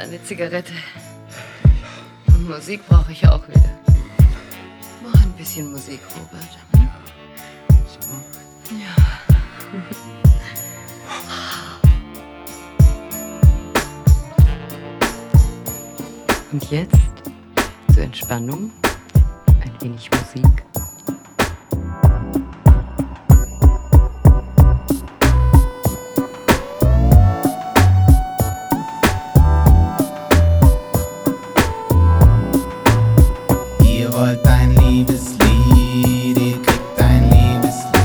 eine Zigarette. Und Musik brauche ich auch wieder. Mach ein bisschen Musik, Robert. Hm? So. Ja. Und jetzt zur Entspannung ein wenig Musik. Ihr wollt ein Liebeslied, ihr kriegt ein Liebeslied.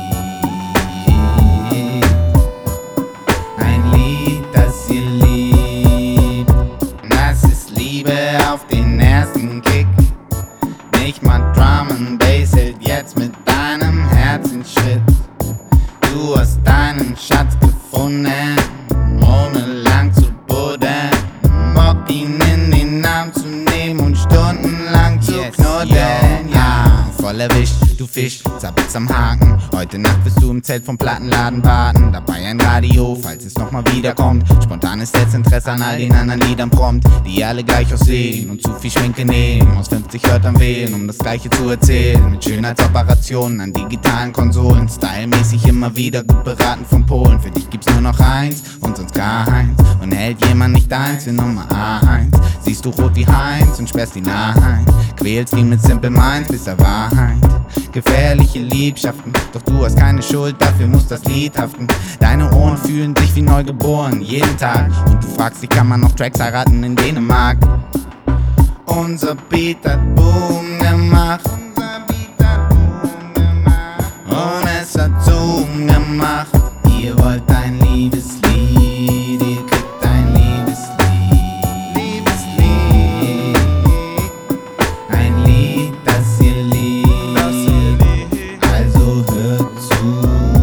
Ein Lied, das ihr liebt. Das ist Liebe auf den ersten Kick. Nicht mal Drum and Bass hält jetzt mit deinem Herzensschritt. Du hast deinen Schatz gefunden, ohne lang zu buddeln. Bock ihn in den Arm zu nehmen und stundenlang zu knuddeln. Ja, voll erwischt, du Fisch, zappelst am Haken. Heute Nacht wirst du im Zelt vom Plattenladen warten. Dabei ein Radio, falls es nochmal wiederkommt. Spontanes Interesse an all den anderen Liedern prompt, die alle gleich aussehen und zu viel Schminke nehmen. Aus 50 Wörtern wählen, um das Gleiche zu erzählen. Mit Schönheitsoperationen an digitalen Konsolen. Stylmäßig immer wieder gut beraten von Polen. Für dich gibt's nur noch eins und sonst gar keins. Und hält jemand nicht eins für Nummer 1. Siehst du rot wie Heinz und sperrst ihn ein. Quälst ihn mit Simple Minds bis er Wahrheit. Gefährliche Liebschaften, doch du hast keine Schuld, dafür muss das Lied haften. Deine Ohren fühlen sich wie neugeboren, jeden Tag. Und du fragst dich, kann man noch Tracks heiraten in Dänemark? Unser Beat hat Boom gemacht. Und es hat Zoom gemacht. Ihr wollt ein Liebeslied, ihr kriegt ein Liebeslied. Ein Lied, das ihr liebt. Also hört zu.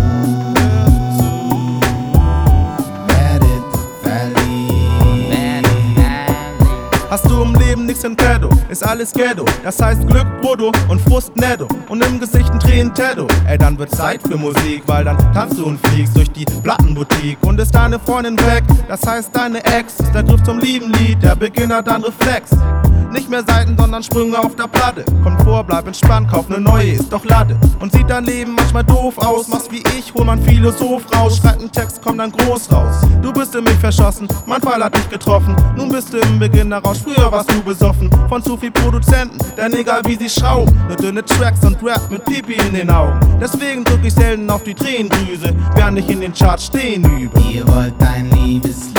Werdet verliebt. Hast du im Leben nichts in petto, ist alles Ghetto. Das heißt Glück, Brutto und Frust netto. Und im Gesicht ein Tränen-Tatto. Ey, dann wird Zeit für Musik, weil dann tanzt du und fliegst durch die Plattenboutique. Und ist deine Freundin weg, das heißt deine Ex ist der Griff zum lieben Lied, der Beginner dann Reflex. Nicht mehr Seiten, sondern Sprünge auf der Platte. Komfort, bleib entspannt, kauf ne neue, ist doch Latte. Und sieht dein Leben manchmal doof aus. Machst wie ich, hol man Philosoph raus. Schreib einen Text, komm dann groß raus. Du bist in mich verschossen, mein Fall hat dich getroffen. Nun bist du im Beginnerrausch, früher warst du besoffen. Von zu viel Produzenten, denn egal wie sie schrauben. Nur dünne Tracks und Rap mit Pipi in den Augen. Deswegen drück ich selten auf die Tränendrüse, während ich in den Charts stehen übe. Ihr wollt ein Liebeslied.